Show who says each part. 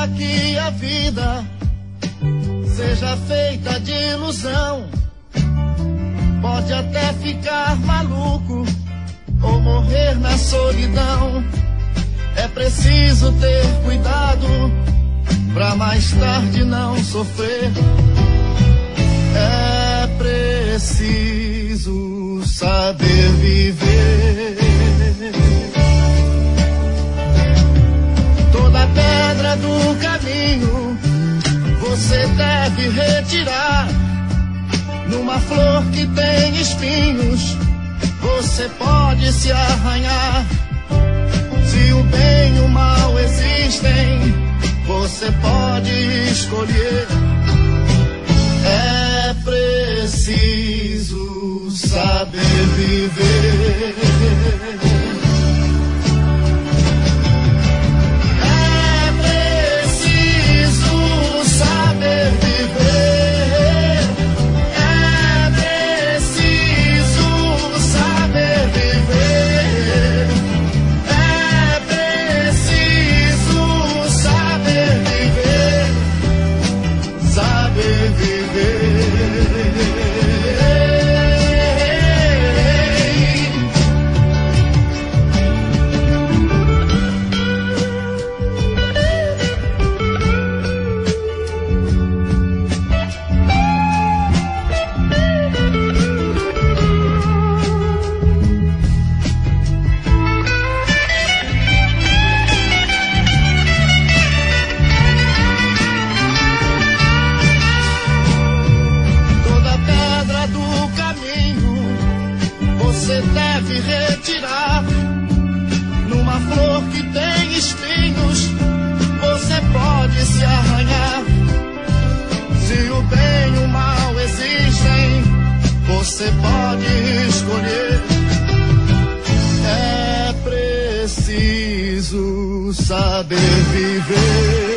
Speaker 1: Ainda que a vida seja feita de ilusão, pode até ficar maluco ou morrer na solidão. É preciso ter cuidado pra mais tarde não sofrer. É preciso saber viver. Toda pedra do caminho você deve retirar. Numa flor que tem espinhos você pode se arranhar. Se o bem e o mal existem, você pode escolher. É preciso saber viver. É preciso saber viver. É preciso saber viver. É preciso saber viver. Saber viver. Você deve retirar. Numa flor que tem espinhos você pode se arranhar. Se o bem e o mal existem, você pode escolher. É preciso saber viver.